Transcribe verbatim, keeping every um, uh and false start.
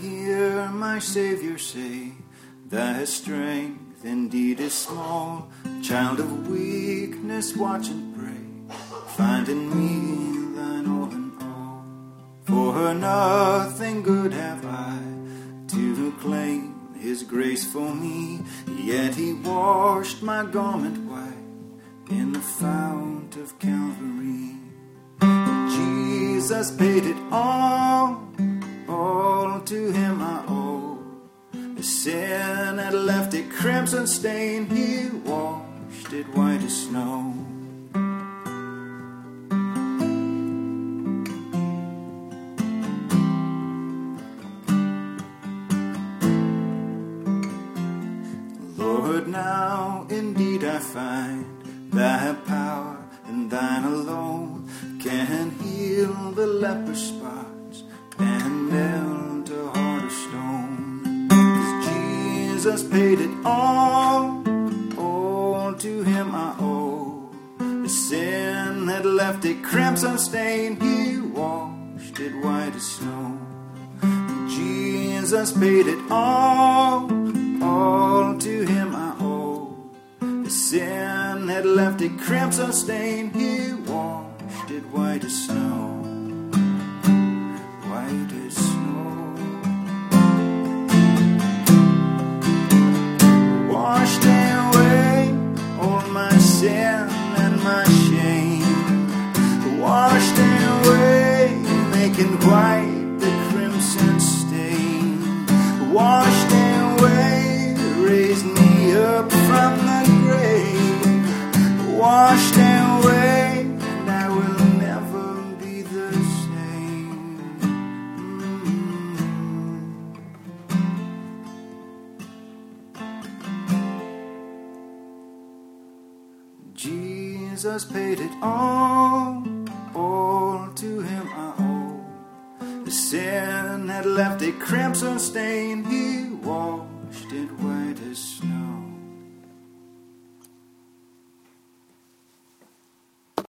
hear my Savior say, thy strength indeed is small. Child of weakness, watch and pray, find in me thine all in all. For nothing good have I to claim his grace for me, yet he washed my garment white in the fount of Calvary. Jesus paid it all, all to him I owe. The sin had left a crimson stain, he washed it white as snow. Lord, now indeed I find thy power and thine alone can heal the leper spots and melt a heart of stone. 'Cause Jesus paid it all, all to him I owe. The sin had left a crimson stain, he washed it white as snow. Jesus paid it all, all to him I owe. The sin had left a crimson stain, he washed it white as snow. White as snow. Washed away all my sin and my shame. Washed away, making white the crimson stain. Washed away, raised me up from the grave. Washed away, and I will never be the same. Mm-hmm. Jesus paid it all, all to him I owe. The sin had left a crimson stain, he washed it white as snow.